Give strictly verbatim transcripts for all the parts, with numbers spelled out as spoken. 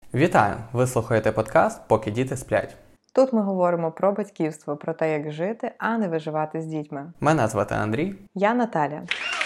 Вітаю! Ви слухаєте подкаст «Поки діти сплять». Тут ми говоримо про батьківство, про те, як жити, а не виживати з дітьми. Мене звати Андрій. Я Наталя.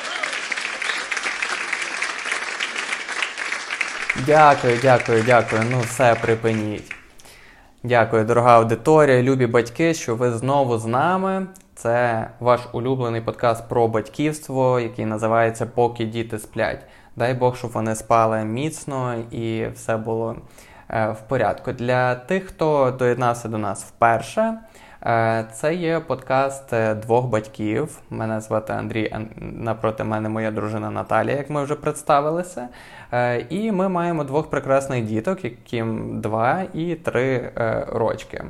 Дякую, дякую, дякую. Ну все, припиніть. Дякую, дорога аудиторія, любі батьки, що ви знову з нами. Це ваш улюблений подкаст про батьківство, який називається «Поки діти сплять». Дай Бог, щоб вони спали міцно і все було е, в порядку. Для тих, хто доєднався до нас вперше, е, це є подкаст двох батьків. Мене звати Андрій, напроти мене моя дружина Наталія, як ми вже представилися. Е, і ми маємо двох прекрасних діток, яким два і три е, рочки.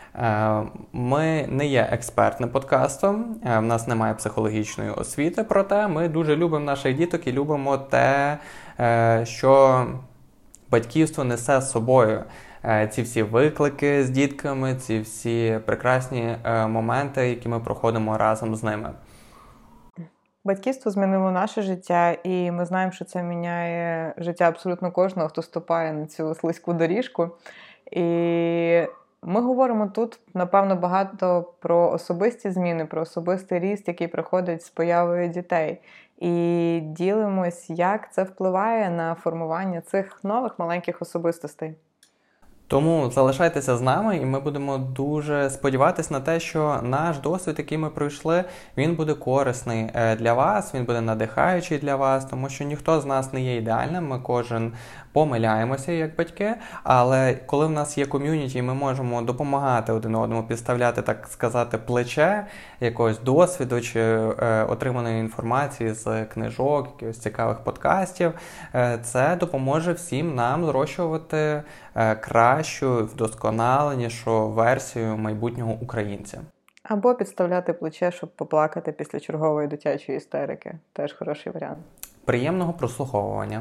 Ми не є експертним подкастом, в нас немає психологічної освіти, проте ми дуже любимо наших діток і любимо те, що батьківство несе з собою. Ці всі виклики з дітками, ці всі прекрасні моменти, які ми проходимо разом з ними. Батьківство змінило наше життя, і ми знаємо, що це міняє життя абсолютно кожного, хто ступає на цю слизьку доріжку. І ми говоримо тут, напевно, багато про особисті зміни, про особистий ріст, який приходить з появою дітей. І ділимось, як це впливає на формування цих нових маленьких особистостей. Тому залишайтеся з нами, і ми будемо дуже сподіватися на те, що наш досвід, який ми пройшли, він буде корисний для вас, він буде надихаючий для вас, тому що ніхто з нас не є ідеальним, ми кожен помиляємося як батьки, але коли в нас є ком'юніті, ми можемо допомагати один одному, підставляти, так сказати, плече якогось досвіду чи е, отриманої інформації з книжок, якихось цікавих подкастів, е, це допоможе всім нам зрощувати е, кращу, вдосконаленішу версію майбутнього українця. Або підставляти плече, щоб поплакати після чергової дитячої істерики. Теж хороший варіант. Приємного прослуховування.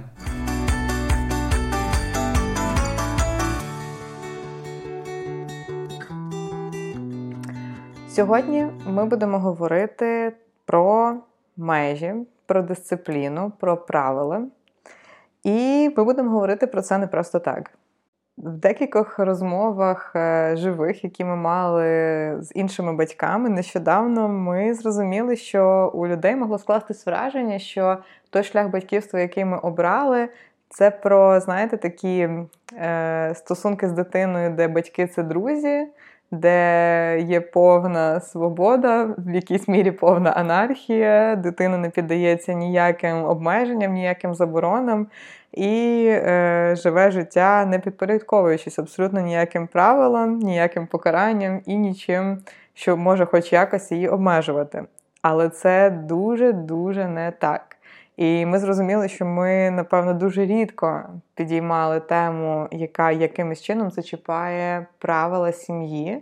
Сьогодні ми будемо говорити про межі, про дисципліну, про правила. І ми будемо говорити про це не просто так. В декількох розмовах живих, які ми мали з іншими батьками, нещодавно ми зрозуміли, що у людей могло скластись враження, що той шлях батьківства, який ми обрали, це про, знаєте, такі е, стосунки з дитиною, де батьки – це друзі, де є повна свобода, в якійсь мірі повна анархія, дитина не піддається ніяким обмеженням, ніяким заборонам і е, живе життя, не підпорядковуючись абсолютно ніяким правилам, ніяким покаранням і нічим, що може хоч якось її обмежувати. Але це дуже-дуже не так. І ми зрозуміли, що ми, напевно, дуже рідко підіймали тему, яка якимось чином зачіпає правила сім'ї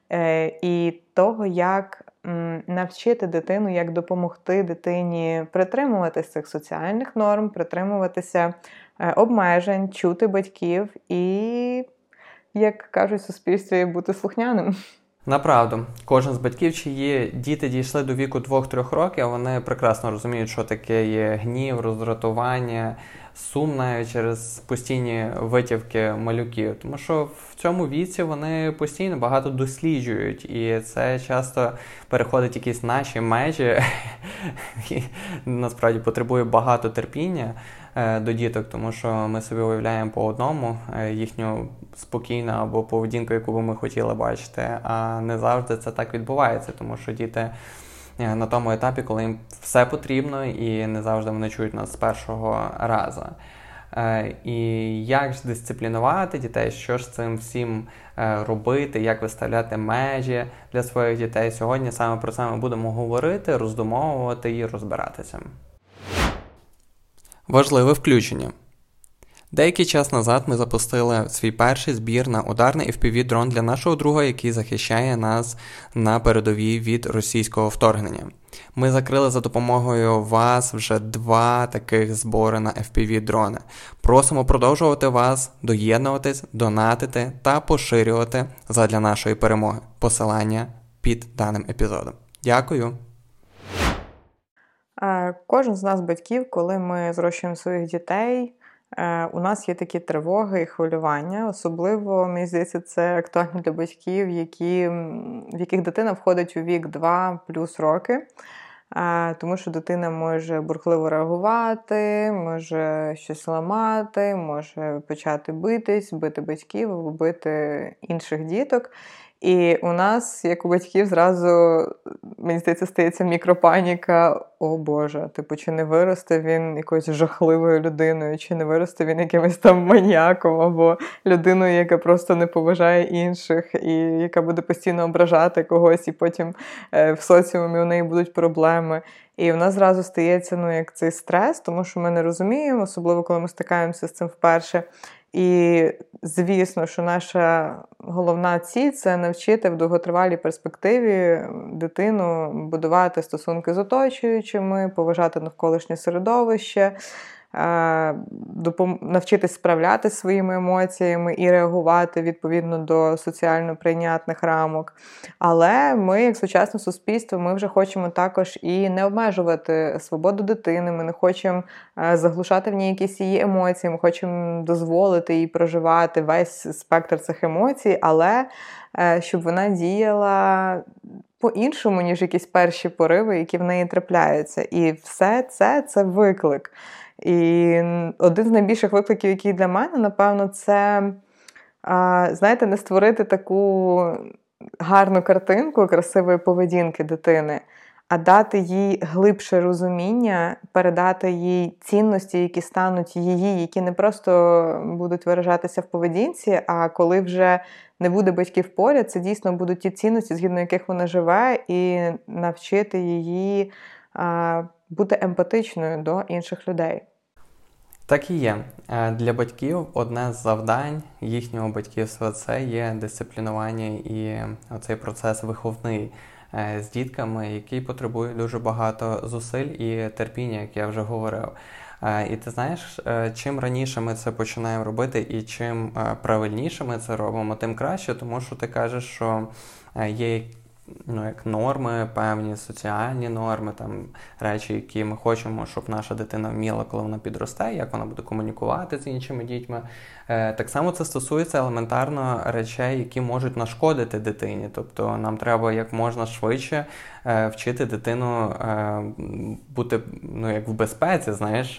і того, як навчити дитину, як допомогти дитині притримуватися цих соціальних норм, притримуватися обмежень, чути батьків і, як кажуть в суспільстві, бути слухняним. Направду, кожен з батьків, чиї діти дійшли до віку двох-трьох років, вони прекрасно розуміють, що таке є гнів, роздратування, сум навіть через постійні витівки малюків. Тому що в цьому віці вони постійно багато досліджують, і це часто переходить якісь наші межі, і насправді потребує багато терпіння до діток, тому що ми собі уявляємо по одному їхню спокійну або поведінку, яку би ми хотіли бачити, а не завжди це так відбувається, тому що діти на тому етапі, коли їм все потрібно і не завжди вони чують нас з першого разу. І як ж дисциплінувати дітей, що ж з цим всім робити, як виставляти межі для своїх дітей. Сьогодні саме про це ми будемо говорити, роздумовувати і розбиратися. Важливе включення. Деякий час назад ми запустили свій перший збір на ударний еф пі ві-дрон для нашого друга, який захищає нас на передовій від російського вторгнення. Ми закрили за допомогою вас вже два таких збори на еф пі ві-дрони. Просимо продовжувати вас, доєднуватись, донатити та поширювати задля нашої перемоги. Посилання під даним епізодом. Дякую! Кожен з нас, батьків, коли ми зрощуємо своїх дітей, у нас є такі тривоги і хвилювання. Особливо, мені здається, це актуально для батьків, які, в яких дитина входить у вік два плюс роки. Тому що дитина може бурхливо реагувати, може щось ламати, може почати битись, бити батьків або бити інших діток. І у нас, як у батьків, зразу, мені здається, стається мікропаніка. О Боже, типу, чи не виросте він якоюсь жахливою людиною, чи не виросте він якимось там маніяком, або людиною, яка просто не поважає інших, і яка буде постійно ображати когось, і потім е, в соціумі у неї будуть проблеми. І в нас зразу стається, ну, як цей стрес, тому що ми не розуміємо, особливо, коли ми стикаємося з цим вперше. І, звісно, що наша головна ціль – це навчити в довготривалій перспективі дитину будувати стосунки з оточуючими, поважати навколишнє середовище, навчитись справлятися своїми емоціями і реагувати відповідно до соціально прийнятних рамок. Але ми, як сучасне суспільство, ми вже хочемо також і не обмежувати свободу дитини, ми не хочемо заглушати в ній якісь її емоції, ми хочемо дозволити їй проживати весь спектр цих емоцій, але щоб вона діяла по-іншому, ніж якісь перші пориви, які в неї трапляються. І все це – це виклик. І один з найбільших викликів, який для мене, напевно, це, знаєте, не створити таку гарну картинку красивої поведінки дитини, а дати їй глибше розуміння, передати їй цінності, які стануть її, які не просто будуть виражатися в поведінці, а коли вже не буде батьків поряд, це дійсно будуть ті цінності, згідно яких вона живе, і навчити її а, бути емпатичною до інших людей. Так і є. Для батьків одне з завдань їхнього батьківства – це є дисциплінування і оцей процес виховний з дітками, який потребує дуже багато зусиль і терпіння, як я вже говорив. І ти знаєш, чим раніше ми це починаємо робити і чим правильніше ми це робимо, тим краще, тому що ти кажеш, що є ну, як норми, певні соціальні норми, там речі, які ми хочемо, щоб наша дитина вміла, коли вона підросте, як вона буде комунікувати з іншими дітьми. Е, так само це стосується елементарно речей, які можуть нашкодити дитині. Тобто нам треба як можна швидше е, вчити дитину е, бути ну, як в безпеці, знаєш.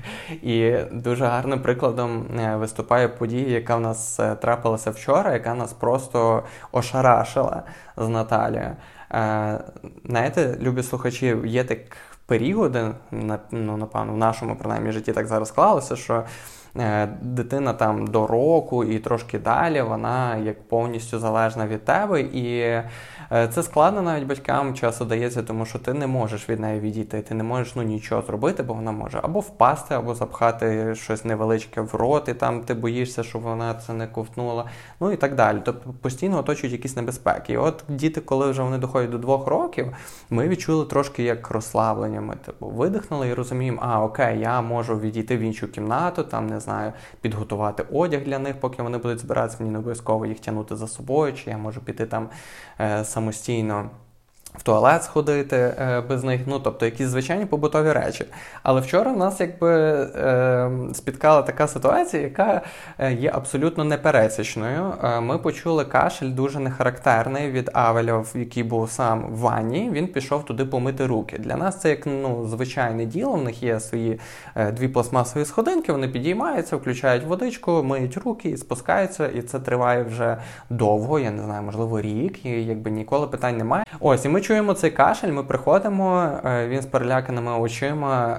І дуже гарним прикладом виступає подія, яка в нас трапилася вчора, яка нас просто ошарашила з Наталією. Е, знаєте, любі слухачі, є так періоди, ну, напевно, в нашому, принаймні, житті так зараз склалося, що е, дитина там до року і трошки далі, вона як повністю залежна від тебе, і е, це складно навіть батькам часу дається, тому що ти не можеш від неї відійти, ти не можеш ну, нічого зробити, бо вона може або впасти, або запхати щось невеличке в рот, і там ти боїшся, щоб вона це не ковтнула, ну і так далі. Тобто постійно оточують якісь небезпеки. І от діти, коли вже вони доходять до двох років, ми відчули трошки як розслаблення. Ми типу, видихнули і розуміємо, а окей, я можу відійти в іншу кімнату, там, не знаю, підготувати одяг для них, поки вони будуть збиратися, мені не обов'язково їх тягнути за собою, чи я можу піти там е, самостійно в туалет сходити е, без них, ну, тобто якісь звичайні побутові речі. Але вчора в нас якби е, спіткала така ситуація, яка є абсолютно непересічною. Е, ми почули кашель дуже нехарактерний від Авеля, який був сам в ванні, він пішов туди помити руки. Для нас це як ну, звичайне діло, в них є свої е, дві пластмасові сходинки, вони підіймаються, включають водичку, миють руки і спускаються, і це триває вже довго, я не знаю, можливо рік, і якби ніколи питань немає. Ось, і ми чуємо цей кашель, ми приходимо, він з переляканими очима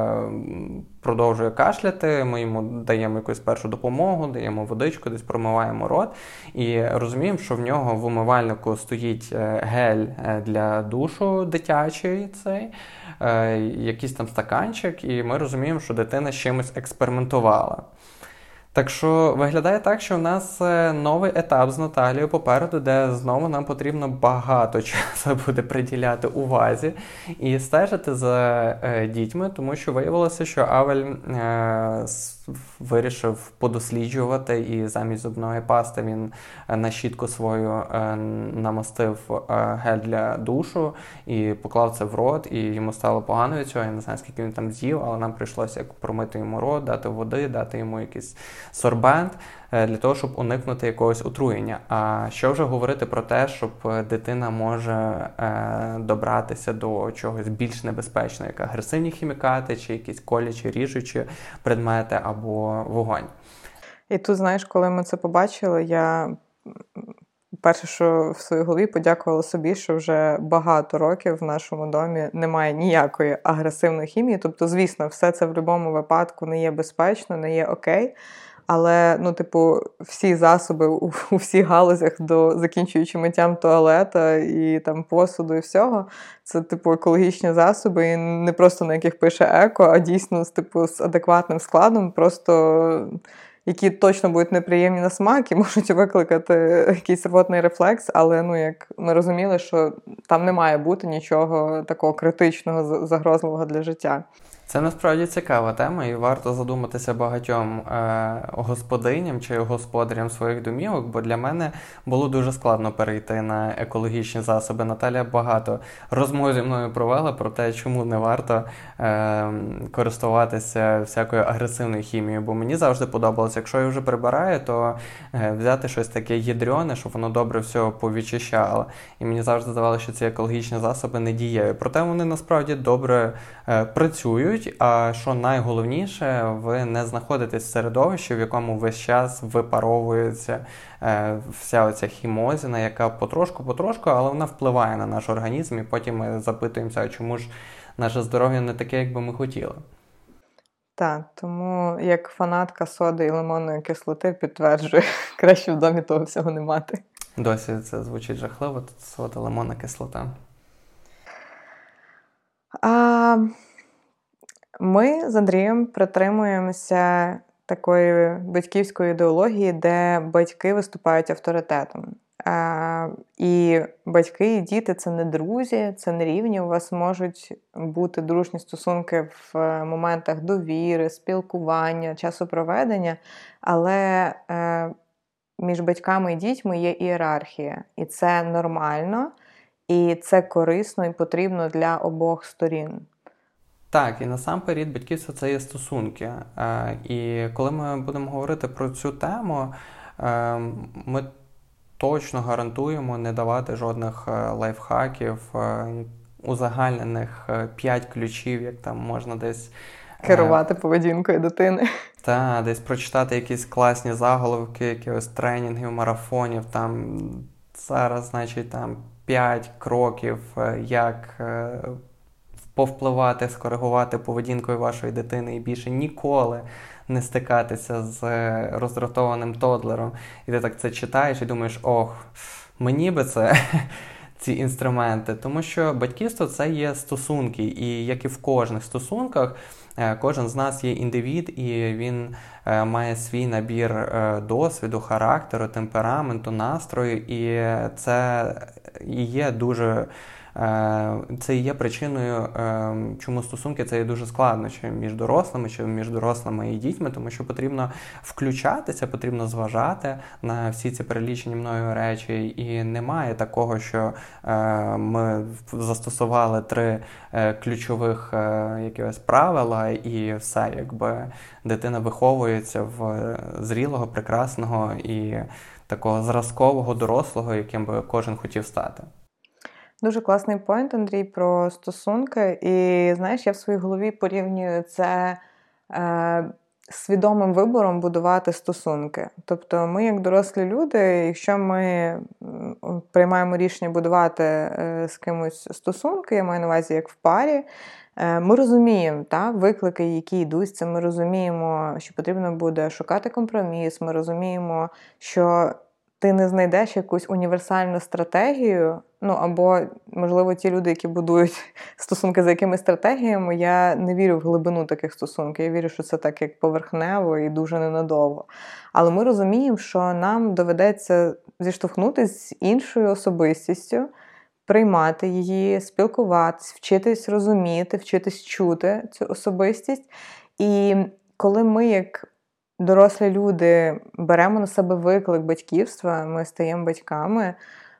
продовжує кашляти, ми йому даємо якусь першу допомогу, даємо водичку, десь промиваємо рот і розуміємо, що в нього в умивальнику стоїть гель для душу дитячий цей, якийсь там стаканчик, і ми розуміємо, що дитина з чимось експериментувала. Так що виглядає так, що у нас новий етап з Наталією попереду, де знову нам потрібно багато часу буде приділяти увазі і стежити за е, дітьми, тому що виявилося, що Авель е, вирішив подосліджувати, і замість зубної пасти він на щітку свою е, намастив е, гель для душу і поклав це в рот, і йому стало погано від цього. Я не знаю, скільки він там з'їв, але нам прийшлося промити йому рот, дати води, дати йому якийсь сорбент, для того, щоб уникнути якогось отруєння. А що вже говорити про те, щоб дитина може е, добратися до чогось більш небезпечного, як агресивні хімікати, чи якісь колючі, ріжучі предмети, або вогонь. І тут, знаєш, коли ми це побачили, я перше, що в своїй голові подякувала собі, що вже багато років в нашому домі немає ніякої агресивної хімії. Тобто, звісно, все це в будь-якому випадку не є безпечно, не є окей. Але, ну, типу, всі засоби у, у всіх галузях, до закінчуючи миттям туалета і там посуду і всього, це, типу, екологічні засоби, і не просто на яких пише еко, а дійсно з, типу, з адекватним складом, просто які точно будуть неприємні на смак і можуть викликати якийсь рвотний рефлекс, але, ну, як ми розуміли, що там не має бути нічого такого критичного, загрозливого для життя. Це насправді цікава тема, і варто задуматися багатьом е, господиням чи господарям своїх домівок, бо для мене було дуже складно перейти на екологічні засоби. Наталя багато розмов зі мною провела про те, чому не варто е, користуватися всякою агресивною хімією, бо мені завжди подобалося, якщо я вже прибираю, то е, взяти щось таке ядрёне, щоб воно добре все повідчищало. І мені завжди здавалося, що ці екологічні засоби не дієві. Проте вони насправді добре е, працюють. А що найголовніше, ви не знаходитесь в середовищі, в якому весь час випаровується е, вся оця хімозіна, яка потрошку-потрошку, але вона впливає на наш організм, і потім ми запитуємося, чому ж наше здоров'я не таке, як би ми хотіли. Так, тому як фанатка соди і лимонної кислоти підтверджую, краще в домі того всього не мати. Досі це звучить жахливо, тут сода, лимонна кислота. А... Ми з Андрієм притримуємося такої батьківської ідеології, де батьки виступають авторитетом. І батьки і діти – це не друзі, це не рівні. У вас можуть бути дружні стосунки в моментах довіри, спілкування, часопроведення, але між батьками і дітьми є ієрархія. І це нормально, і це корисно і потрібно для обох сторін. Так, і насамперед батьківство – це є стосунки. І коли ми будемо говорити про цю тему, ми точно гарантуємо не давати жодних лайфхаків, узагальнених п'ять ключів, як там можна десь керувати поведінкою дитини. Так, десь прочитати якісь класні заголовки, якихось тренінгів, марафонів, там зараз, значить, там п'ять кроків, як повпливати, скоригувати поведінкою вашої дитини і більше ніколи не стикатися з роздратованим тодлером. І ти так це читаєш і думаєш, ох, мені би це, ці інструменти. Тому що батьківство – це є стосунки. І як і в кожних стосунках, кожен з нас є індивід, і він має свій набір досвіду, характеру, темпераменту, настрою. І це і є дуже... Це і є причиною, чому стосунки це є дуже складно, чи між дорослими, чи між дорослими і дітьми, тому що потрібно включатися, потрібно зважати на всі ці перелічені мною речі. І немає такого, що ми застосували три ключових якихось правила і все, якби дитина виховується в зрілого, прекрасного і такого зразкового дорослого, яким би кожен хотів стати. Дуже класний поінт, Андрій, про стосунки. І, знаєш, я в своїй голові порівнюю це е, свідомим вибором будувати стосунки. Тобто ми, як дорослі люди, якщо ми приймаємо рішення будувати е, з кимось стосунки, я маю на увазі, як в парі, е, ми розуміємо та, виклики, які йдуть, це ми розуміємо, що потрібно буде шукати компроміс, ми розуміємо, що ти не знайдеш якусь універсальну стратегію, ну, або, можливо, ті люди, які будують стосунки за якимись стратегіями, я не вірю в глибину таких стосунків. Я вірю, що це так, як поверхнево і дуже ненадовго. Але ми розуміємо, що нам доведеться зіштовхнутися з іншою особистістю, приймати її, спілкуватись, вчитись розуміти, вчитись чути цю особистість. І коли ми, як дорослі люди беремо на себе виклик батьківства, ми стаємо батьками,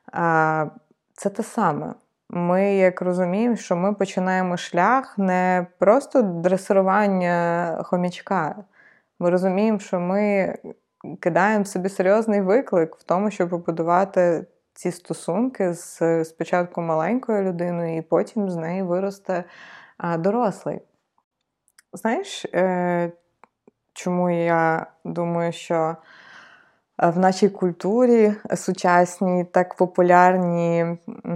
це те саме. Ми як розуміємо, що ми починаємо шлях не просто дресирування хомячка. Ми розуміємо, що ми кидаємо собі серйозний виклик в тому, щоб побудувати ці стосунки з спочатку маленькою людиною, і потім з неї виросте дорослий. Знаєш, чому я думаю, що в нашій культурі сучасній так популярні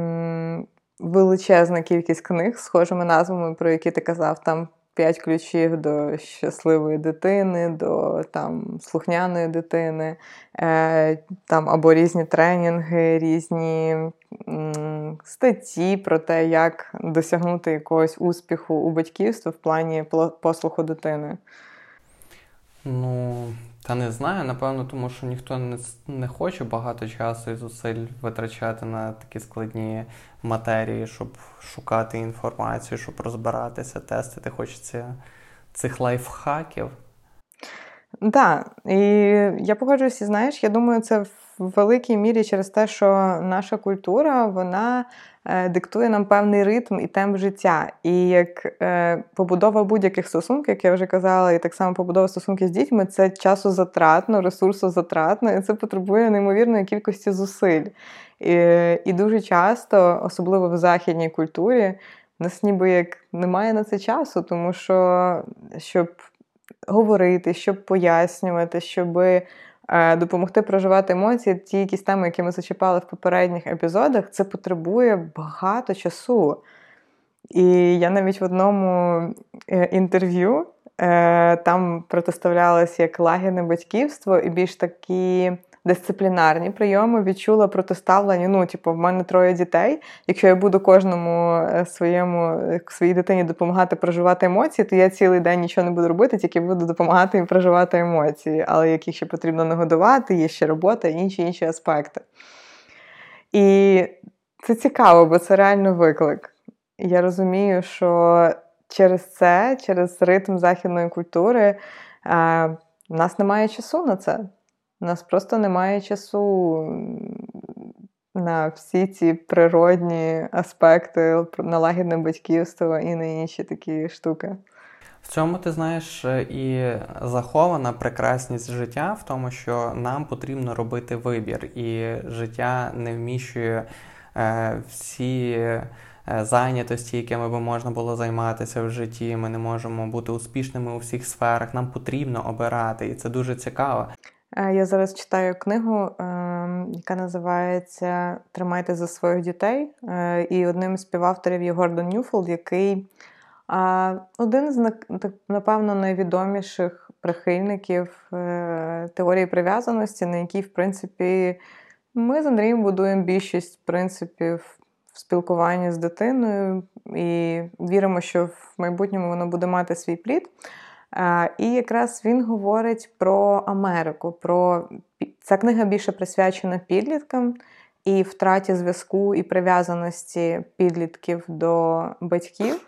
величезна кількість книг з схожими назвами, про які ти казав, там п'ять ключів до щасливої дитини, до там слухняної дитини, е, там або різні тренінги, різні м, статті про те, як досягнути якогось успіху у батьківстві в плані послуху дитини. Ну, та не знаю, напевно, тому що ніхто не, не хоче багато часу і зусиль витрачати на такі складні матерії, щоб шукати інформацію, щоб розбиратися, тестити. Хочеться цих лайфхаків. Так, і я погоджуюся, знаєш, я думаю, це в великій мірі через те, що наша культура, вона е, диктує нам певний ритм і темп життя. І як е, побудова будь-яких стосунків, як я вже казала, і так само побудова стосунків з дітьми, це часозатратно, ресурсозатратно, і це потребує неймовірної кількості зусиль. І, і дуже часто, особливо в західній культурі, в нас ніби як немає на це часу, тому що, щоб говорити, щоб пояснювати, щоб е, допомогти проживати емоції, ті якісь теми, які ми зачіпали в попередніх епізодах, це потребує багато часу. І я навіть в одному е, інтерв'ю е, там протиставлялась як лагідне батьківство і більш такі дисциплінарні прийоми, відчула протиставлення, ну, типу, в мене троє дітей, якщо я буду кожному своєму, своїй дитині допомагати проживати емоції, то я цілий день нічого не буду робити, тільки буду допомагати їм проживати емоції, але яких ще потрібно нагодувати, є ще робота, інші-інші аспекти. І це цікаво, бо це реально виклик. Я розумію, що через це, через ритм західної культури, у нас немає часу на це. У нас просто немає часу на всі ці природні аспекти, на лагідне батьківство і на інші такі штуки. В цьому, ти знаєш, і захована прекрасність життя в тому, що нам потрібно робити вибір, і життя не вміщує е, всі зайнятості, якими би можна було займатися в житті. Ми не можемо бути успішними у всіх сферах, нам потрібно обирати, і це дуже цікаво. Я зараз читаю книгу, яка називається «Тримайте за своїх дітей». І одним з співавторів є Гордон Ньюфолд, який один з, напевно, найвідоміших прихильників теорії прив'язаності, на якій, в принципі, ми з Андрієм будуємо більшість принципів в спілкуванні з дитиною і віримо, що в майбутньому воно буде мати свій плід. І якраз він говорить про Америку, про... Ця книга більше присвячена підліткам і втраті зв'язку і прив'язаності підлітків до батьків.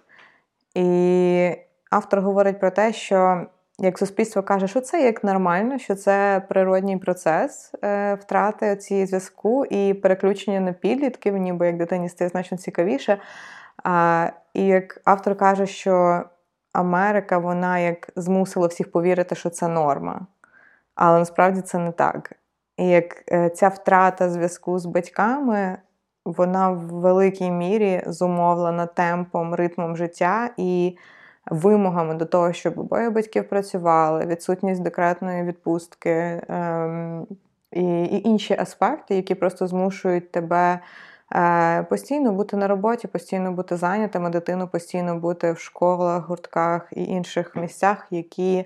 І автор говорить про те, що як суспільство каже, що це як нормально, що це природній процес е, втрати цієї зв'язку і переключення на підлітків, ніби як дитині стає значно цікавіше. А, і як автор каже, що Америка, вона як змусила всіх повірити, що це норма. Але насправді це не так. І як ця втрата зв'язку з батьками, вона в великій мірі зумовлена темпом, ритмом життя і вимогами до того, щоб обоє батьків працювали, відсутність декретної відпустки ем, і, і інші аспекти, які просто змушують тебе постійно бути на роботі, постійно бути зайнятими, дитину постійно бути в школах, гуртках і інших місцях, які,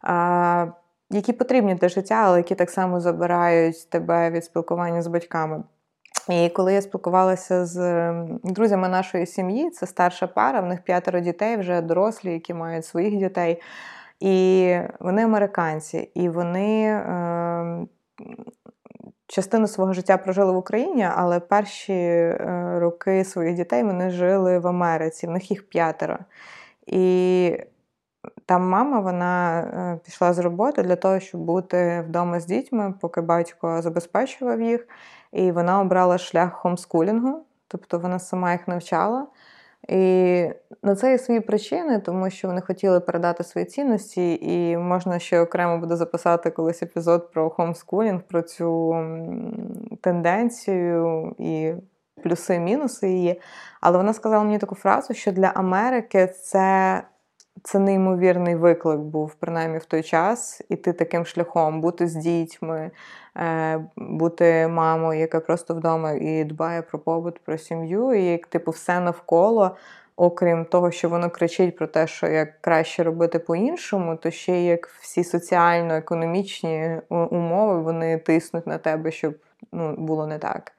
які потрібні для життя, але які так само забирають тебе від спілкування з батьками. І коли я спілкувалася з друзями нашої сім'ї, це старша пара, в них п'ятеро дітей, вже дорослі, які мають своїх дітей, і вони американці, і вони е, частину свого життя прожили в Україні, але перші е, роки своїх дітей вони жили в Америці, в них їх п'ятеро. І там мама, вона е, пішла з роботи для того, щоб бути вдома з дітьми, поки батько забезпечував їх. І вона обрала шлях хомскулінгу, тобто вона сама їх навчала. І на це є свої причини, тому що вони хотіли передати свої цінності, і можна ще окремо буде записати колись епізод про хомскулінг, про цю тенденцію і плюси-мінуси її. Але вона сказала мені таку фразу, що для Америки це, це неймовірний виклик був, принаймні в той час, іти таким шляхом, бути з дітьми, бути мамою, яка просто вдома і дбає про побут, про сім'ю, і як типу все навколо, окрім того, що воно кричить про те, що як краще робити по-іншому, то ще як всі соціально-економічні умови, вони тиснуть на тебе, щоб ну, було не так.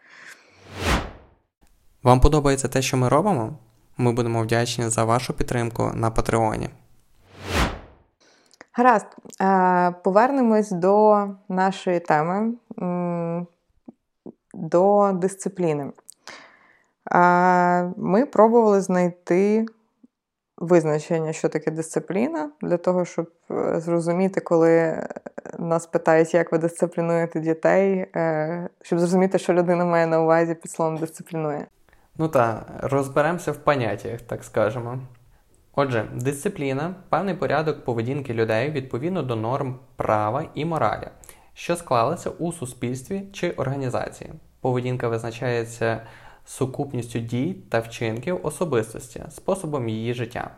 Вам подобається те, що ми робимо? Ми будемо вдячні за вашу підтримку на Патреоні. Гаразд. Повернемось до нашої теми, до дисципліни. Ми пробували знайти визначення, що таке дисципліна, для того, щоб зрозуміти, коли нас питають, як ви дисциплінуєте дітей, щоб зрозуміти, що людина має на увазі під словом «дисциплінує». Ну так, розберемося в поняттях, так скажемо. Отже, дисципліна – певний порядок поведінки людей відповідно до норм права і моралі, що склалися у суспільстві чи організації. Поведінка визначається сукупністю дій та вчинків особистості, способом її життя.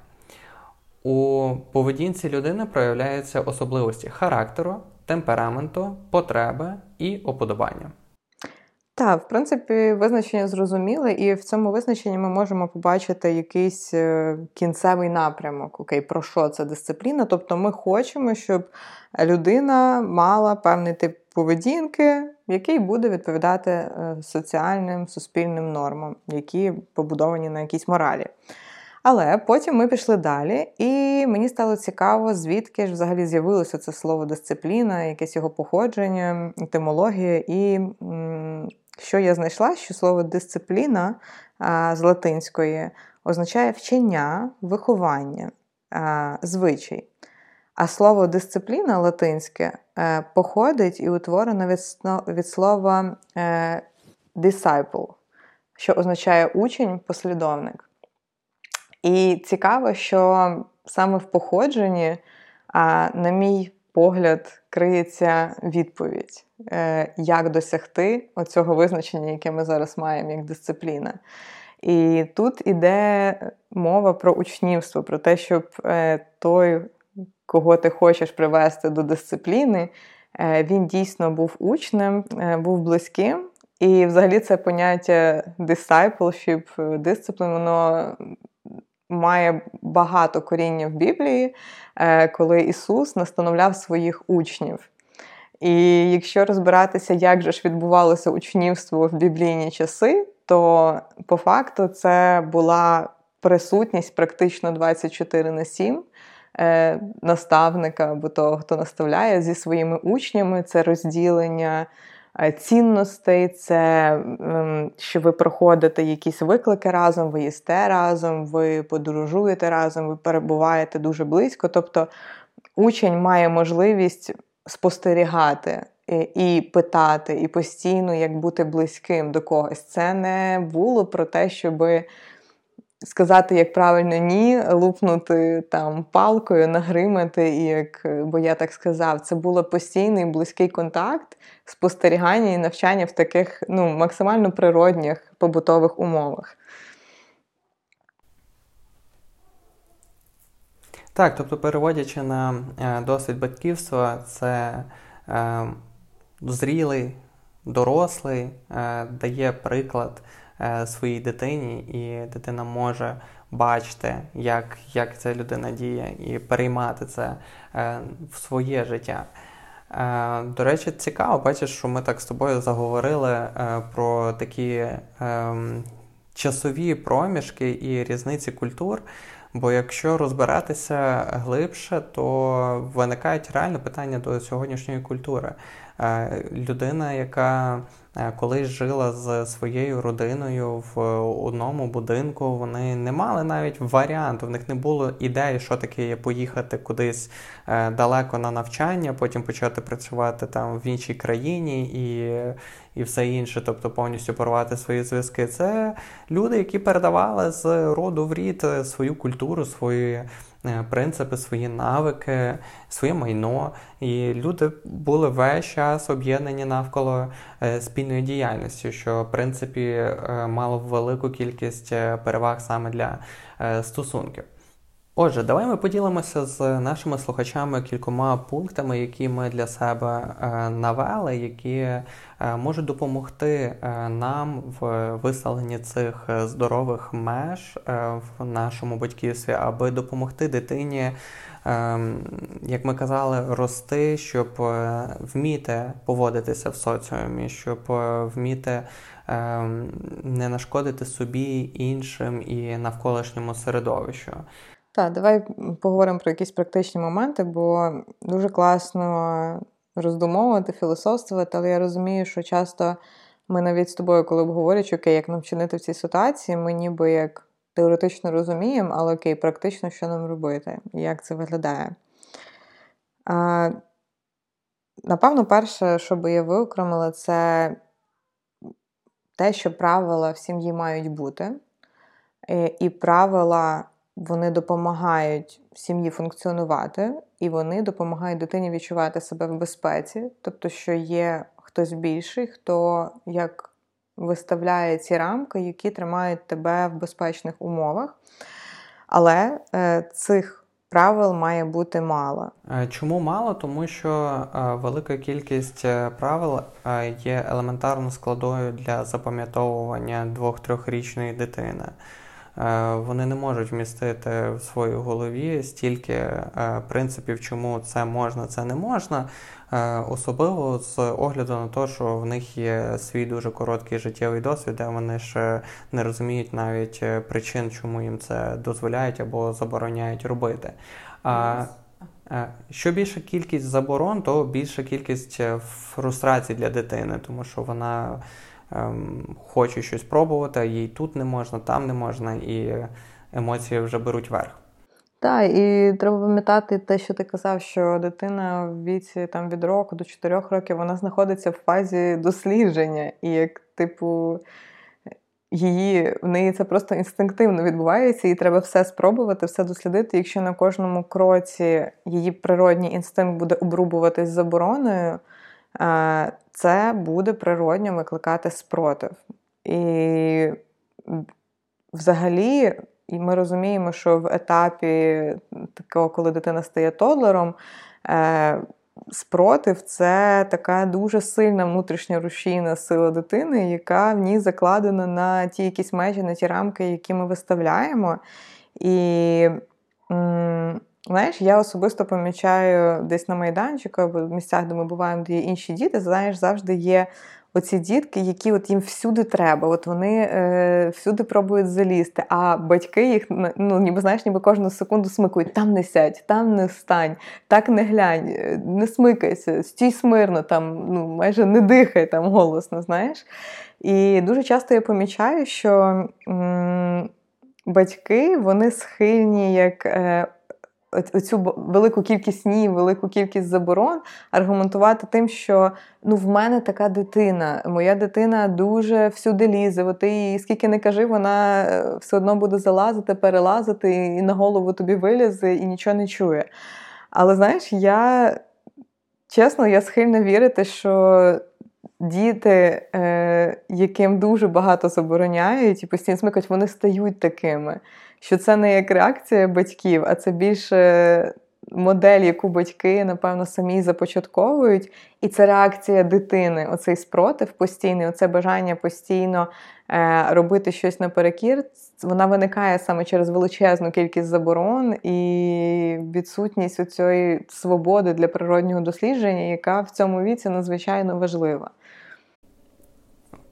У поведінці людини проявляються особливості характеру, темпераменту, потреби і уподобання. Так, в принципі, визначення зрозуміле, і в цьому визначенні ми можемо побачити якийсь кінцевий напрямок, окей, про що це дисципліна. Тобто ми хочемо, щоб людина мала певний тип поведінки, який буде відповідати соціальним, суспільним нормам, які побудовані на якійсь моралі. Але потім ми пішли далі, і мені стало цікаво, звідки ж взагалі з'явилося це слово дисципліна, якесь його походження, етимологія. І м, що я знайшла, що слово дисципліна а, з латинської означає вчення, виховання, а, звичай. А слово дисципліна латинське а, походить і утворено від, від слова а, disciple, що означає учень, послідовник. І цікаво, що саме в походженні, на мій погляд, криється відповідь, як досягти оцього визначення, яке ми зараз маємо, як дисципліна. І тут іде мова про учнівство, про те, щоб той, кого ти хочеш привести до дисципліни, він дійсно був учнем, був близьким. І взагалі це поняття discipleship, discipline, воно має багато коріння в Біблії, коли Ісус настановляв своїх учнів. І якщо розбиратися, як же ж відбувалося учнівство в біблійні часи, то по факту це була присутність практично двадцять чотири на сім наставника або того, хто наставляє зі своїми учнями. Це розділення цінностей, це що ви проходите якісь виклики разом, ви їсте разом, ви подорожуєте разом, ви перебуваєте дуже близько. Тобто учень має можливість спостерігати і питати, і постійно як бути близьким до когось. Це не було про те, щоби сказати, як правильно ні, лупнути там палкою, нагримати, і як, бо я так сказав, це було постійний близький контакт, спостерігання і навчання в таких ну, максимально природних побутових умовах. Так, тобто переводячи на е, досвід батьківства, це е, зрілий, дорослий, е, дає приклад е, своїй дитині, і дитина може бачити, як, як ця людина діє, і переймати це е, в своє життя. Е, до речі, цікаво, бачиш, що ми так з тобою заговорили е, про такі е, часові проміжки і різниці культур. Бо якщо розбиратися глибше, то виникають реально питання до сьогоднішньої культури. Людина, яка колись жила з своєю родиною в одному будинку, вони не мали навіть варіанту, в них не було ідеї, що таке є поїхати кудись далеко на навчання, потім почати працювати там в іншій країні і, і все інше, тобто повністю порвати свої зв'язки. Це люди, які передавали з роду в рід свою культуру, свої принципи, свої навики, своє майно. І люди були весь час об'єднані навколо спільної діяльності, що, в принципі, мало велику кількість переваг саме для стосунків. Отже, давай ми поділимося з нашими слухачами кількома пунктами, які ми для себе навели, які можуть допомогти нам в виставленні цих здорових меж в нашому батьківстві, аби допомогти дитині, як ми казали, рости, щоб вміти поводитися в соціумі, щоб вміти не нашкодити собі, іншим і навколишньому середовищу. Так, давай поговоримо про якісь практичні моменти, бо дуже класно роздумовувати, філософствувати, але я розумію, що часто ми навіть з тобою, коли обговорюють, окей, як нам вчинити в цій ситуації, ми ніби як теоретично розуміємо, але окей, практично, що нам робити, і як це виглядає. А, напевно, перше, що би я виокремила, це те, що правила в сім'ї мають бути, і правила вони допомагають сім'ї функціонувати, і вони допомагають дитині відчувати себе в безпеці. Тобто, що є хтось більший, хто як виставляє ці рамки, які тримають тебе в безпечних умовах. Але е, цих правил має бути мало. Чому мало? Тому що велика кількість правил є елементарно складовою для запам'ятовування двох-трьохрічної дитини. Вони не можуть вмістити в своїй голові стільки принципів, чому це можна, це не можна, особливо з огляду на те, що в них є свій дуже короткий життєвий досвід, де вони ще не розуміють навіть причин, чому їм це дозволяють або забороняють робити. А що більша кількість заборон, то більша кількість фрустрацій для дитини, тому що вона хоче щось пробувати, а їй тут не можна, там не можна, і емоції вже беруть верх. Так, і треба пам'ятати те, що ти казав, що дитина в віці там, від року до чотирьох років, вона знаходиться в фазі дослідження, і як, типу, її, в неї це просто інстинктивно відбувається, і треба все спробувати, все дослідити. Якщо на кожному кроці її природній інстинкт буде обрубуватись забороною, це буде природньо викликати спротив. І взагалі ми розуміємо, що в етапі такого, коли дитина стає тодлером, спротив – це така дуже сильна внутрішня рушійна сила дитини, яка в ній закладена на ті якісь межі, на ті рамки, які ми виставляємо. І знаєш, я особисто помічаю десь на майданчику або в місцях, де ми буваємо, де є інші діти, знаєш, завжди є оці дітки, які от їм всюди треба, от вони е, всюди пробують залізти, а батьки їх, ну, ніби, знаєш, ніби кожну секунду смикують, там не сядь, там не встань, так не глянь, не смикайся, стій смирно, там, ну, майже не дихай там голосно, знаєш. І дуже часто я помічаю, що м- батьки, вони схильні як е, оцю велику кількість ні, велику кількість заборон аргументувати тим, що ну в мене така дитина, моя дитина дуже всюди лізе, от ти їй скільки не кажи, вона все одно буде залазити, перелазити і на голову тобі вилізе і нічого не чує. Але знаєш, я чесно, я схильна вірити, що діти, е, яким дуже багато забороняють і постійно смикають, вони стають такими. Що це не як реакція батьків, а це більше модель, яку батьки, напевно, самі започатковують. І це реакція дитини, оцей спротив постійний, оце бажання постійно е, робити щось наперекір. Вона виникає саме через величезну кількість заборон і відсутність оцієї свободи для природнього дослідження, яка в цьому віці надзвичайно важлива.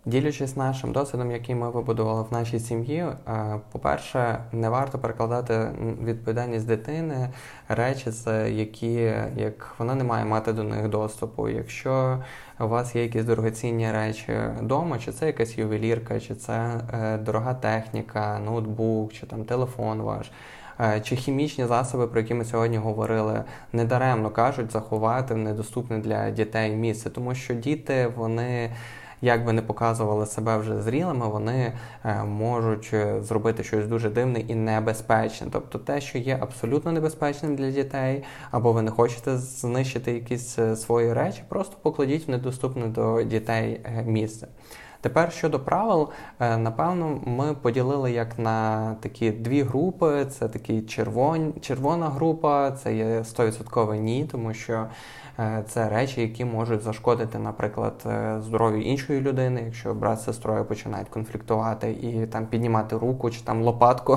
Ділячись нашим досвідом, який ми вибудували в нашій сім'ї, по-перше, не варто перекладати відповідальність дитини речі, які, як вона не має мати до них доступу. Якщо у вас є якісь дорогоцінні речі вдома, чи це якась ювелірка, чи це дорога техніка, ноутбук, чи там телефон ваш, чи хімічні засоби, про які ми сьогодні говорили, недаремно кажуть заховати в недоступне для дітей місце, тому що діти, вони, як би не показували себе вже зрілими, вони е, можуть зробити щось дуже дивне і небезпечне. Тобто те, що є абсолютно небезпечним для дітей, або ви не хочете знищити якісь свої речі, просто покладіть в недоступне до дітей місце. Тепер щодо правил, напевно, ми поділили як на такі дві групи. Це такі червон, червона група, це є сто відсотків ні, тому що це речі, які можуть зашкодити, наприклад, здоров'ю іншої людини, якщо брат з сестрою починають конфліктувати і там піднімати руку чи там лопатку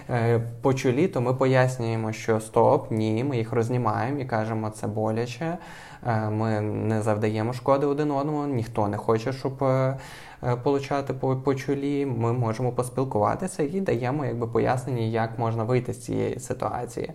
по чолі, то ми пояснюємо, що стоп, ні, ми їх рознімаємо і кажемо, це боляче, ми не завдаємо шкоди один одному, ніхто не хоче, щоб получати по, по чолі, ми можемо поспілкуватися і даємо якби пояснення, як можна вийти з цієї ситуації.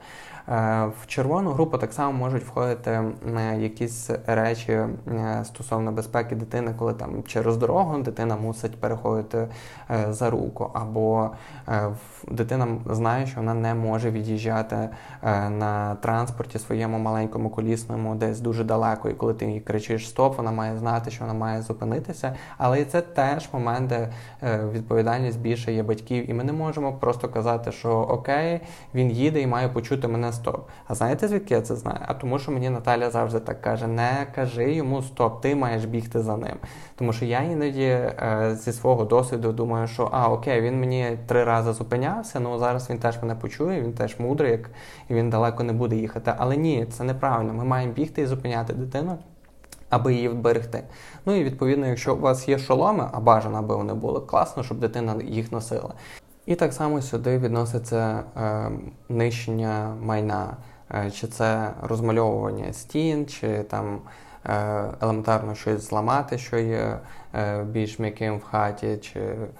В червону групу так само можуть входити якісь речі стосовно безпеки дитини, коли там через дорогу дитина мусить переходити за руку, або дитина знає, що вона не може від'їжджати на транспорті своєму маленькому колісному десь дуже далеко, і коли ти їй кричиш стоп, вона має знати, що вона має зупинитися, але і це теж момент, де відповідальність більше є батьків, і ми не можемо просто казати, що окей, він їде і має почути мене стоп. А знаєте, звідки я це знаю? А тому, що мені Наталя завжди так каже, не кажи йому стоп, ти маєш бігти за ним. Тому що я іноді е, зі свого досвіду думаю, що а, окей, він мені три рази зупинявся, ну зараз він теж мене почує, він теж мудрий, як, і він далеко не буде їхати. Але ні, це неправильно, ми маємо бігти і зупиняти дитину, аби її вберегти. Ну і відповідно, якщо у вас є шоломи, а бажано, аби вони були, класно, щоб дитина їх носила. І так само сюди відноситься е, нищення майна, е, чи це розмальовування стін, чи там е, елементарно щось зламати, що є е, більш м'яким в хаті, чи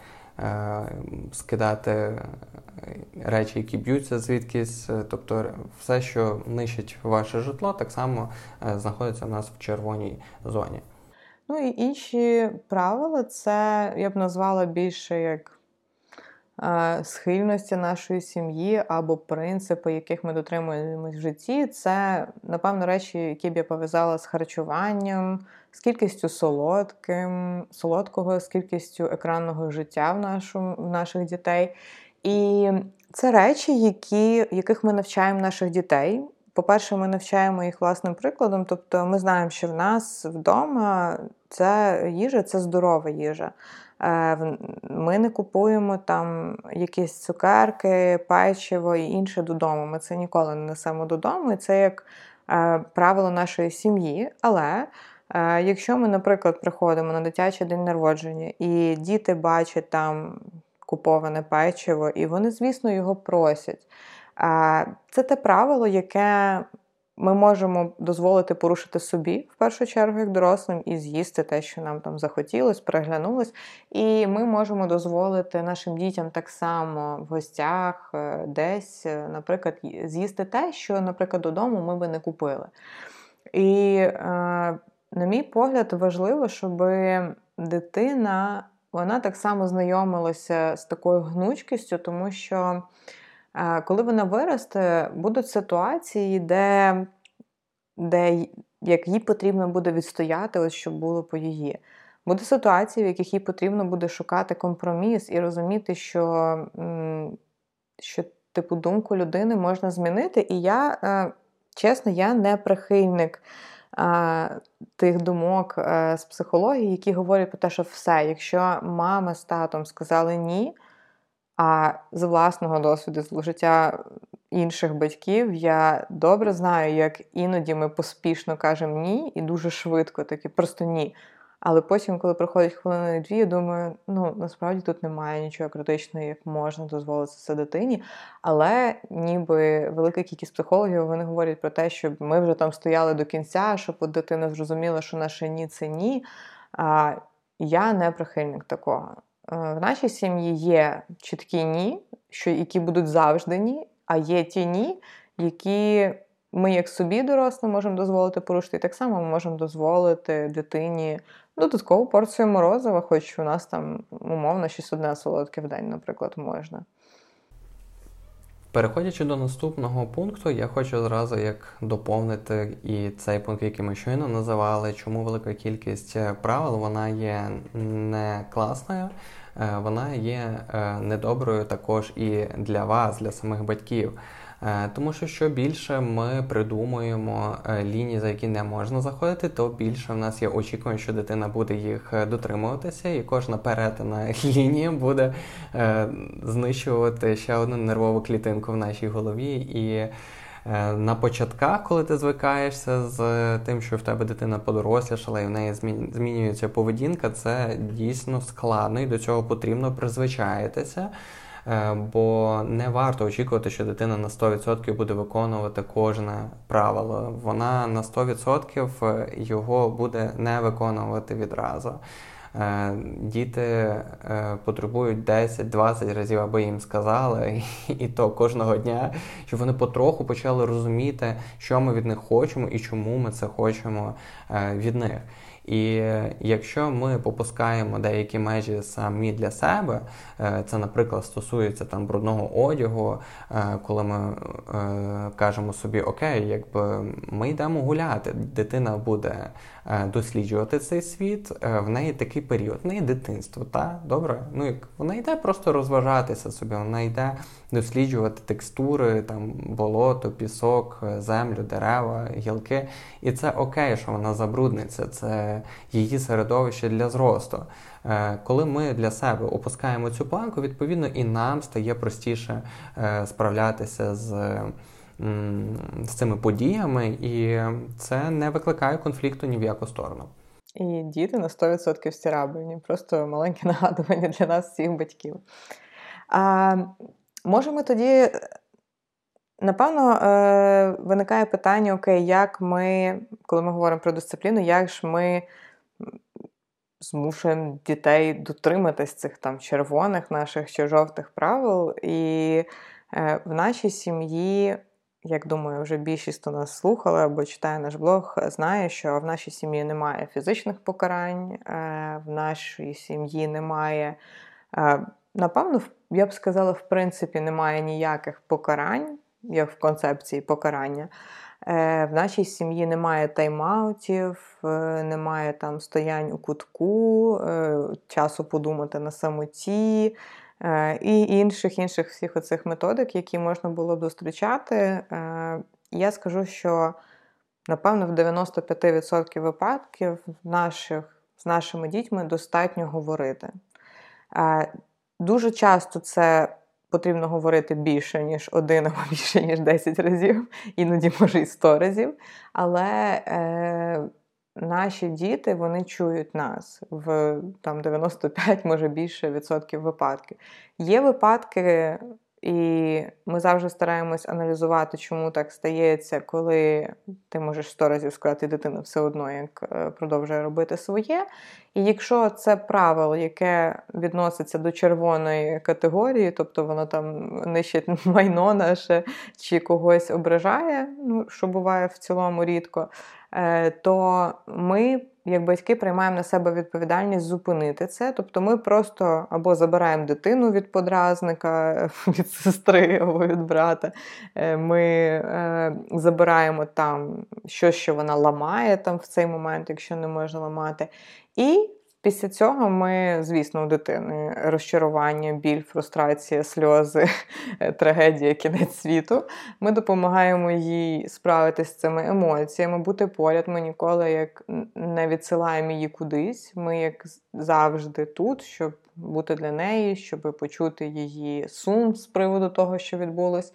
е, скидати речі, які б'ються звідкись. Тобто все, що нищить ваше житло, так само е, знаходиться у нас в червоній зоні. Ну і інші правила, це я б назвала більше як схильності нашої сім'ї або принципи, яких ми дотримуємось в житті, це, напевно, речі, які б я пов'язала з харчуванням, з кількістю солодким, солодкого, з кількістю екранного життя в, нашу, в наших дітей. І це речі, які, яких ми навчаємо наших дітей. По-перше, ми навчаємо їх власним прикладом, тобто ми знаємо, що в нас вдома це їжа, це здорова їжа. Ми не купуємо там якісь цукерки, печиво і інше додому. Ми це ніколи не несемо додому, і це як правило нашої сім'ї. Але якщо ми, наприклад, приходимо на дитячий день народження, і діти бачать там куповане печиво, і вони, звісно, його просять. Це те правило, яке ми можемо дозволити порушити собі, в першу чергу, як дорослим, і з'їсти те, що нам там захотілось, переглянулось. І ми можемо дозволити нашим дітям так само в гостях десь, наприклад, з'їсти те, що, наприклад, додому ми би не купили. І, на мій погляд, важливо, щоб дитина, вона так само знайомилася з такою гнучкістю, тому що коли вона виросте, будуть ситуації, де, де як їй потрібно буде відстояти, ось, щоб було по її. Буде ситуації, в яких їй потрібно буде шукати компроміс і розуміти, що, що типу, думку людини можна змінити. І я, чесно, я не прихильник тих думок з психології, які говорять про те, що все, якщо мама з татом сказали «ні», а з власного досвіду, з життя інших батьків, я добре знаю, як іноді ми поспішно кажемо «ні» і дуже швидко таки просто «ні». Але потім, коли проходить хвилини-дві, я думаю, ну, насправді тут немає нічого критичного, як можна дозволити це дитині. Але ніби велика кількість психологів, вони говорять про те, щоб ми вже там стояли до кінця, щоб от дитина зрозуміла, що наше «ні» – це «ні». А я не прихильник такого. В нашій сім'ї є чіткі ні, що, які будуть завжди ні, а є ті ні, які ми як собі дорослі можемо дозволити порушити, і так само ми можемо дозволити дитині додаткову порцію морозива, хоч у нас там умовно шість одне солодке в день, наприклад, можна. Переходячи до наступного пункту, я хочу зразу як доповнити і цей пункт, який ми щойно називали, чому велика кількість правил, вона є не класною, вона є недоброю також і для вас, для самих батьків. Тому що що більше ми придумуємо лінії, за які не можна заходити, то більше в нас є очікування, що дитина буде їх дотримуватися, і кожна перетина лінії буде знищувати ще одну нервову клітинку в нашій голові. І на початках, коли ти звикаєшся з тим, що в тебе дитина подорослішала і в неї змінюється поведінка, це дійсно складно і до цього потрібно призвичаїтися. Бо не варто очікувати, що дитина на сто відсотків буде виконувати кожне правило. Вона на сто відсотків його буде не виконувати відразу. Діти потребують десять-двадцять разів, аби їм сказали, і то кожного дня, щоб вони потроху почали розуміти, що ми від них хочемо і чому ми це хочемо від них. І якщо ми попускаємо деякі межі самі для себе, це, наприклад, стосується там брудного одягу, коли ми кажемо собі, окей, якби ми йдемо гуляти, дитина буде досліджувати цей світ, в неї такий період, в неї дитинство, та добре, ну як вона йде просто розважатися собі, вона йде досліджувати текстури, там болото, пісок, землю, дерева, гілки, і це окей, що вона забрудниться, це її середовище для зросту. Коли ми для себе опускаємо цю планку, відповідно і нам стає простіше справлятися з з цими подіями, і це не викликає конфлікту ні в яку сторону. І діти на сто відсотків стирабельні. Просто маленьке нагадування для нас, всіх батьків. А, може ми тоді, напевно, е, виникає питання, окей, як ми, коли ми говоримо про дисципліну, як ж ми змушуємо дітей дотриматись цих там червоних наших чи жовтих правил. І е, в нашій сім'ї, як думаю, вже більшість, хто нас слухали або читає наш блог, знає, що в нашій сім'ї немає фізичних покарань, в нашій сім'ї немає, напевно, я б сказала, в принципі, немає ніяких покарань, як в концепції покарання. В нашій сім'ї немає тайм-аутів, немає там стоянь у кутку, часу подумати на самоті, і інших, інших всіх оцих методик, які можна було б зустрічати. Я скажу, що, напевно, в дев'яносто п'ять відсотків випадків наших, з нашими дітьми достатньо говорити. Дуже часто це потрібно говорити більше, ніж один або більше, ніж десять разів, іноді, може, і сто разів. Але е, наші діти, вони чують нас в там, дев'яносто п'ять, може більше відсотків випадків. Є випадки, і ми завжди стараємось аналізувати, чому так стається, коли ти можеш сто разів сказати, дитина все одно як продовжує робити своє. І якщо це правило, яке відноситься до червоної категорії, тобто воно там нищить майно наше чи когось ображає, ну, що буває в цілому рідко, то ми, як батьки, приймаємо на себе відповідальність зупинити це. Тобто ми просто або забираємо дитину від подразника, від сестри або від брата, ми е, забираємо там щось, що вона ламає там в цей момент, якщо не можна ламати. І після цього ми, звісно, у дитини розчарування, біль, фрустрація, сльози, трагедія, кінець світу. Ми допомагаємо їй справитися з цими емоціями, бути поряд. Ми ніколи як не відсилаємо її кудись. Ми, як завжди, тут, щоб бути для неї, щоб почути її сум з приводу того, що відбулось.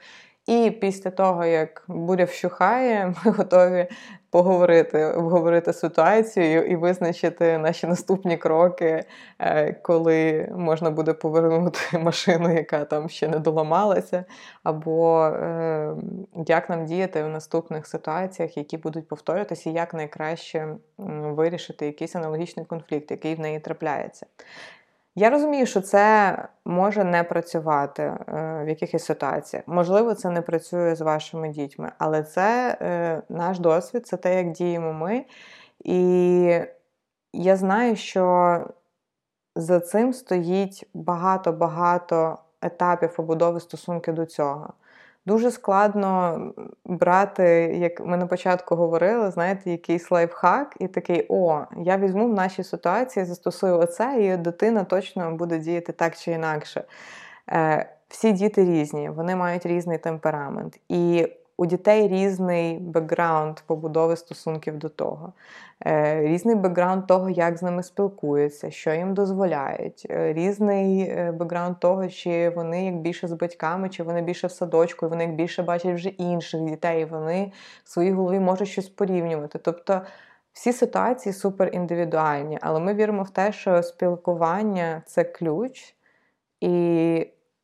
І після того, як буря вщухає, ми готові поговорити, обговорити ситуацію і визначити наші наступні кроки, коли можна буде повернути машину, яка там ще не доламалася, або е, як нам діяти в наступних ситуаціях, які будуть повторюватися, і як найкраще вирішити якийсь аналогічний конфлікт, який в неї трапляється. Я розумію, що це може не працювати е, в якихось ситуаціях. Можливо, це не працює з вашими дітьми, але це е, наш досвід, це те, як діємо ми. І я знаю, що за цим стоїть багато-багато етапів побудови стосунки до цього. Дуже складно брати, як ми на початку говорили, знаєте, якийсь лайфхак і такий, о, я візьму в нашій ситуації, застосую оце, і дитина точно буде діяти так чи інакше. Е, всі діти різні, вони мають різний темперамент. І у дітей різний бекграунд побудови стосунків до того. Е, різний бекграунд того, як з ними спілкуються, що їм дозволяють. Е, різний бекграунд того, чи вони як більше з батьками, чи вони більше в садочку, і вони як більше бачать вже інших дітей, і вони в своїй голові можуть щось порівнювати. Тобто всі ситуації супер індивідуальні, але ми віримо в те, що спілкування – це ключ, і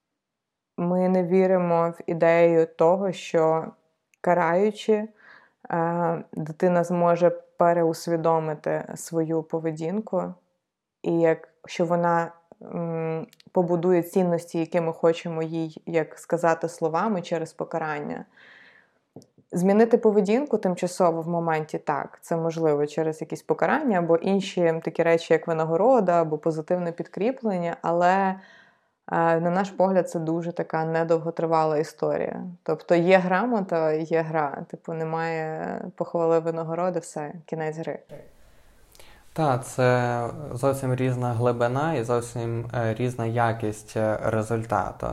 ми не віримо в ідею того, що караючи, дитина зможе переусвідомити свою поведінку, і якщо вона м, побудує цінності, які ми хочемо їй, як сказати словами, через покарання. Змінити поведінку тимчасово в моменті так, це можливо через якісь покарання або інші такі речі, як винагорода, або позитивне підкріплення, але на наш погляд, це дуже така недовготривала історія. Тобто є грамота, є гра. Типу, немає похвали винагороди, все, кінець гри. Так, це зовсім різна глибина і зовсім різна якість результату.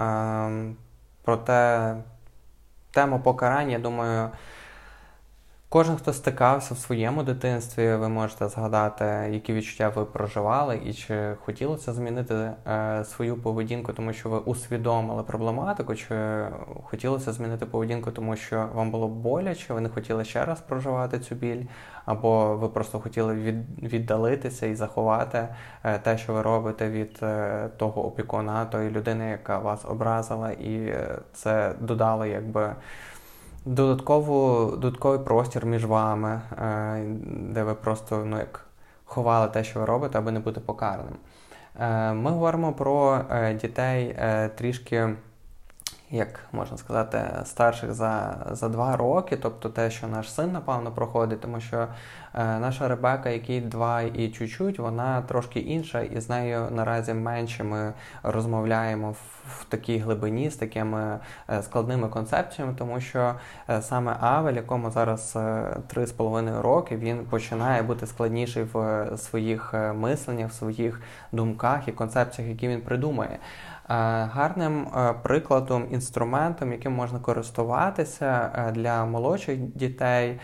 Проте тему покарання, я думаю, кожен, хто стикався в своєму дитинстві, ви можете згадати, які відчуття ви проживали і чи хотілося змінити е, свою поведінку, тому що ви усвідомили проблематику, чи хотілося змінити поведінку, тому що вам було боляче, ви не хотіли ще раз проживати цю біль, або ви просто хотіли від, віддалитися і заховати е, те, що ви робите від е, того опікуна, тої людини, яка вас образила, і е, це додало якби Додаткову, додатковий простір між вами, де ви просто ну, як, ховали те, що ви робите, аби не бути покараним. Ми говоримо про дітей трішки, як можна сказати, старших за, за два роки, тобто те, що наш син, напевно, проходить, тому що е, наша Ребека, якій два і чуть-чуть, вона трошки інша, і з нею наразі менше ми розмовляємо в, в такій глибині, з такими е, складними концепціями, тому що е, саме Авель, якому зараз е, три з половиною роки, він починає бути складніший в своїх е, мисленнях, в своїх думках і концепціях, які він придумує. Гарним прикладом, інструментом, яким можна користуватися для молодших дітей,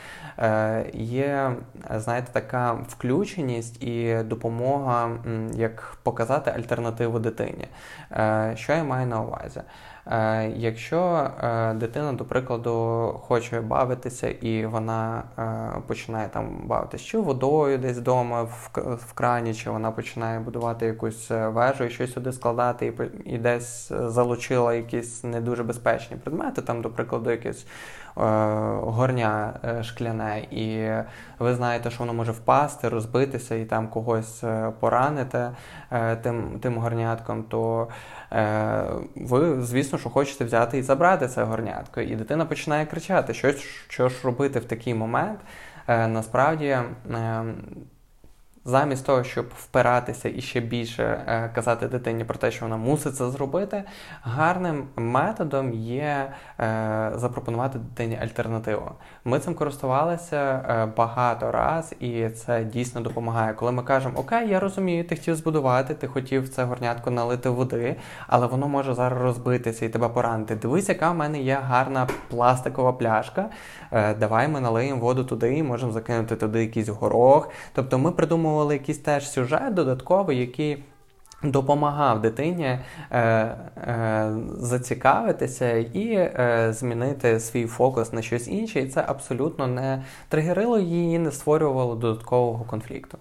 є, знаєте, така включеність і допомога, як показати альтернативу дитині. Що я маю на увазі? Якщо дитина, до прикладу, хоче бавитися і вона починає там бавитися чи водою десь вдома в крані, чи вона починає будувати якусь вежу і щось сюди складати і, і десь залучила якісь не дуже безпечні предмети, там, до прикладу, якесь горня шкляне, і ви знаєте, що воно може впасти, розбитися і там когось поранити тим, тим горнятком, то ви, звісно, що хочете взяти і забрати це горнятко. І дитина починає кричати, що, що ж робити в такий момент. Насправді, замість того, щоб впиратися і ще більше е, казати дитині про те, що вона мусить це зробити, гарним методом є е, запропонувати дитині альтернативу. Ми цим користувалися е, багато раз, і це дійсно допомагає. Коли ми кажемо, окей, я розумію, ти хотів збудувати, ти хотів це горнятко налити води, але воно може зараз розбитися і тебе поранити. Дивись, яка в мене є гарна пластикова пляшка, е, давай ми налиємо воду туди і можемо закинути туди якийсь горох. Тобто ми придумали якийсь теж сюжет додатковий, який допомагав дитині е, е, зацікавитися і е, змінити свій фокус на щось інше, і це абсолютно не тригерило її і не створювало додаткового конфлікту.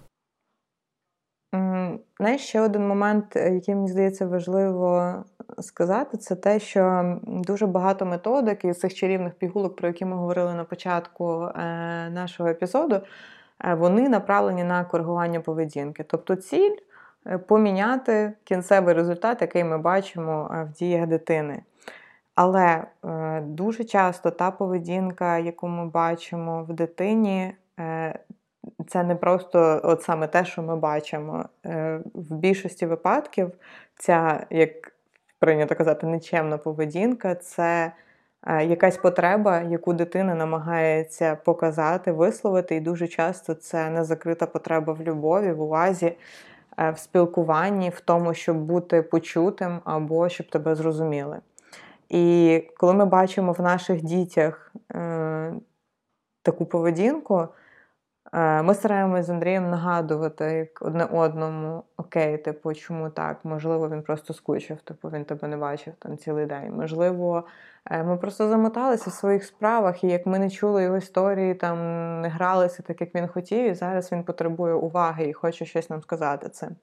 Знаєш, ще один момент, який, мені здається, важливо сказати, це те, що дуже багато методик із цих чарівних пігулок, про які ми говорили на початку е, нашого епізоду, е, вони направлені на коригування поведінки. Тобто ціль е, поміняти кінцевий результат, який ми бачимо е, в діях дитини. Але е, дуже часто та поведінка, яку ми бачимо в дитині, е, це не просто от саме те, що ми бачимо. В більшості випадків ця, як прийнято казати, нечемна поведінка – це якась потреба, яку дитина намагається показати, висловити, і дуже часто це незакрита потреба в любові, в увазі, в спілкуванні, в тому, щоб бути почутим або щоб тебе зрозуміли. І коли ми бачимо в наших дітях е, таку поведінку, ми стараємось з Андрієм нагадувати як одне одному, окей, типу, чому так? Можливо, він просто скучив, типу, він тебе не бачив там цілий день. Можливо, ми просто замоталися в своїх справах, і як ми не чули його історії, там не гралися так, як він хотів, і зараз він потребує уваги і хоче щось нам сказати цим.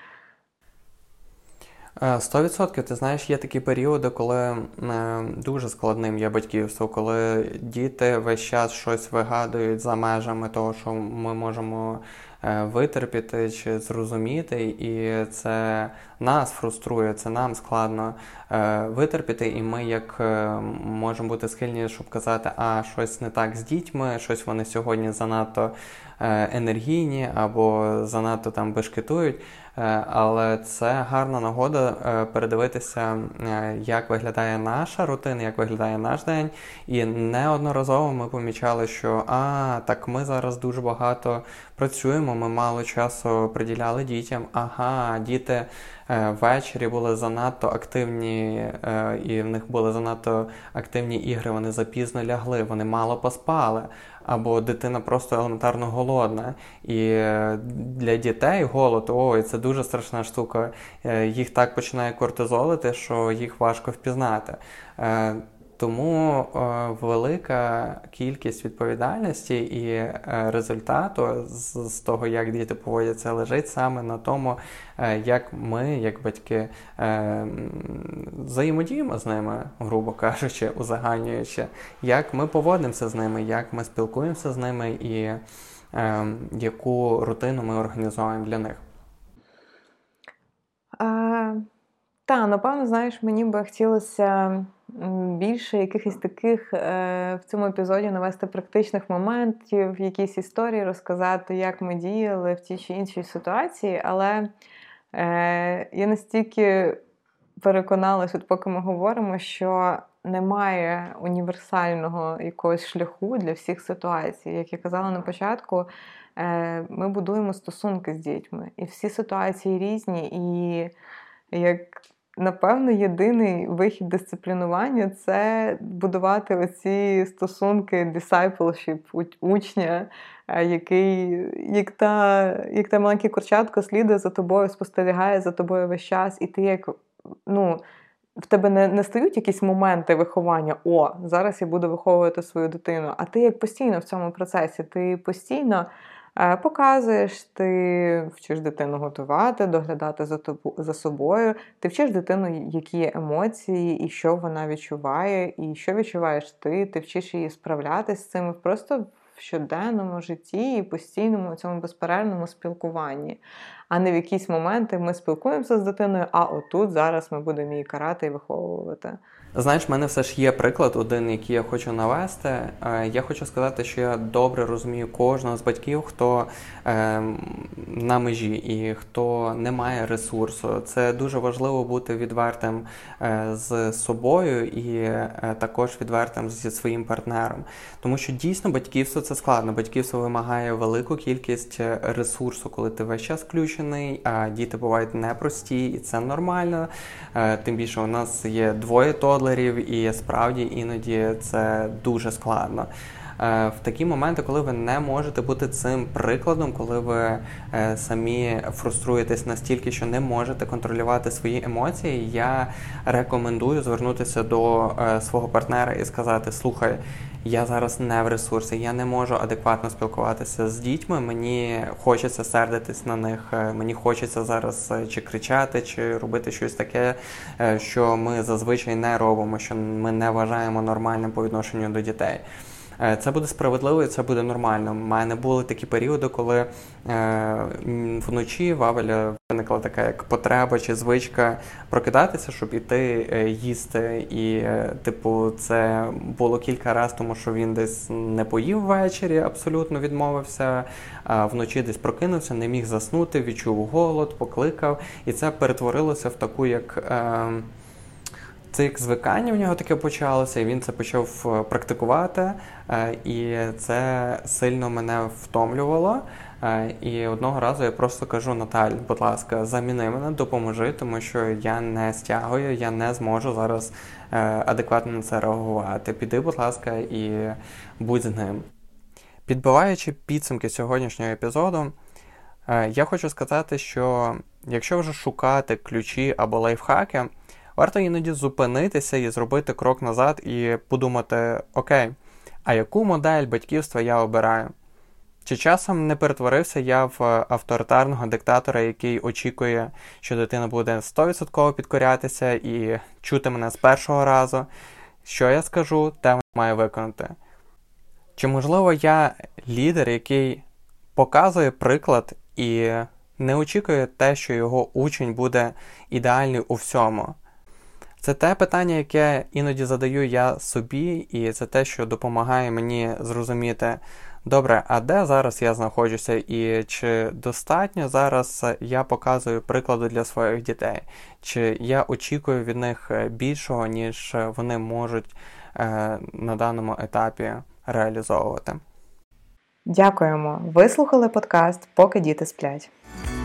Сто відсотків. Ти знаєш, є такі періоди, коли е, дуже складним є батьківство, коли діти весь час щось вигадують за межами того, що ми можемо е, витерпіти чи зрозуміти, і це нас фруструє, це нам складно е, витерпіти, і ми як е, можемо бути схильні, щоб казати, а щось не так з дітьми, щось вони сьогодні занадто е, енергійні або занадто там бешкетують. Але це гарна нагода передивитися, як виглядає наша рутина, як виглядає наш день. І неодноразово ми помічали, що а, так ми зараз дуже багато працюємо, ми мало часу приділяли дітям. Ага, діти ввечері були занадто активні, і в них були занадто активні ігри, вони запізно лягли, вони мало поспали. Або дитина просто елементарно голодна. І для дітей голод, ой, це дуже страшна штука. Їх так починає кортизолити, що їх важко впізнати. Тому велика кількість відповідальності і результату з того, як діти поводяться, лежить саме на тому, як ми, як батьки, взаємодіємо з ними, грубо кажучи, узагальнюючи, як ми поводимося з ними, як ми спілкуємося з ними і яку рутину ми організовуємо для них. А, та, напевно, знаєш, мені би хотілося більше якихось таких е, в цьому епізоді навести практичних моментів, якісь історії розказати, як ми діяли в тій чи іншій ситуації, але е, я настільки переконалася, от поки ми говоримо, що немає універсального якогось шляху для всіх ситуацій. Як я казала на початку, е, ми будуємо стосунки з дітьми, і всі ситуації різні, і як напевно, єдиний вихід дисциплінування – це будувати оці стосунки discipleship, учня, який, як та, як та маленьке курчатко слідує за тобою, спостерігає за тобою весь час, і ти як, ну, в тебе не, не стають якісь моменти виховання, о, зараз я буду виховувати свою дитину, а ти як постійно в цьому процесі, ти постійно показуєш, ти вчиш дитину готувати, доглядати за, тобою, за собою, ти вчиш дитину, які є емоції, і що вона відчуває, і що відчуваєш ти, ти вчиш її справлятися з цим просто в щоденному житті і постійному цьому безперервному спілкуванні. А не в якісь моменти ми спілкуємося з дитиною, а отут зараз ми будемо її карати і виховувати. Знаєш, в мене все ж є приклад один, який я хочу навести. Я хочу сказати, що я добре розумію кожного з батьків, хто е, на межі і хто не має ресурсу. Це дуже важливо бути відвертим е, з собою і е, також відвертим зі своїм партнером. Тому що дійсно батьківство – це складно. Батьківство вимагає велику кількість ресурсу, коли ти весь час включений, а діти бувають непрості, і це нормально. Е, тим більше у нас є двоє тодлерів, і справді іноді це дуже складно. в такі моменти, коли ви не можете бути цим прикладом, коли ви самі фруструєтесь настільки, що не можете контролювати свої емоції, я рекомендую звернутися до свого партнера і сказати: слухай, я зараз не в ресурсі, я не можу адекватно спілкуватися з дітьми, мені хочеться сердитись на них, мені хочеться зараз чи кричати, чи робити щось таке, що ми зазвичай не робимо, що ми не вважаємо нормальним по відношенню до дітей. Це буде справедливо і це буде нормально. У мене були такі періоди, коли е, вночі в Авеля виникла така як потреба чи звичка прокидатися, щоб іти е, їсти. І, е, типу, це було кілька разів, тому що він десь не поїв ввечері, абсолютно відмовився, а вночі десь прокинувся, не міг заснути, відчув голод, покликав. І це перетворилося в таку як... Е, Це як звикання в нього таке почалося, і він це почав практикувати, і це сильно мене втомлювало. І одного разу я просто кажу: Наталь, будь ласка, заміни мене, допоможи, тому що я не стягую, я не зможу зараз адекватно на це реагувати. Піди, будь ласка, і будь з ним. Підбиваючи підсумки сьогоднішнього епізоду, я хочу сказати, що якщо вже шукати ключі або лайфхаки, варто іноді зупинитися і зробити крок назад і подумати: окей, а яку модель батьківства я обираю? Чи часом не перетворився я в авторитарного диктатора, який очікує, що дитина буде сто відсотків підкорятися і чути мене з першого разу? Що я скажу, те вона має виконати. Чи, можливо, я лідер, який показує приклад і не очікує те, що його учень буде ідеальний у всьому? Це те питання, яке іноді задаю я собі, і це те, що допомагає мені зрозуміти: добре, а де зараз я знаходжуся, і чи достатньо зараз я показую приклади для своїх дітей? Чи я очікую від них більшого, ніж вони можуть е, на даному етапі реалізовувати? Дякуємо. Ви слухали подкаст «Поки діти сплять».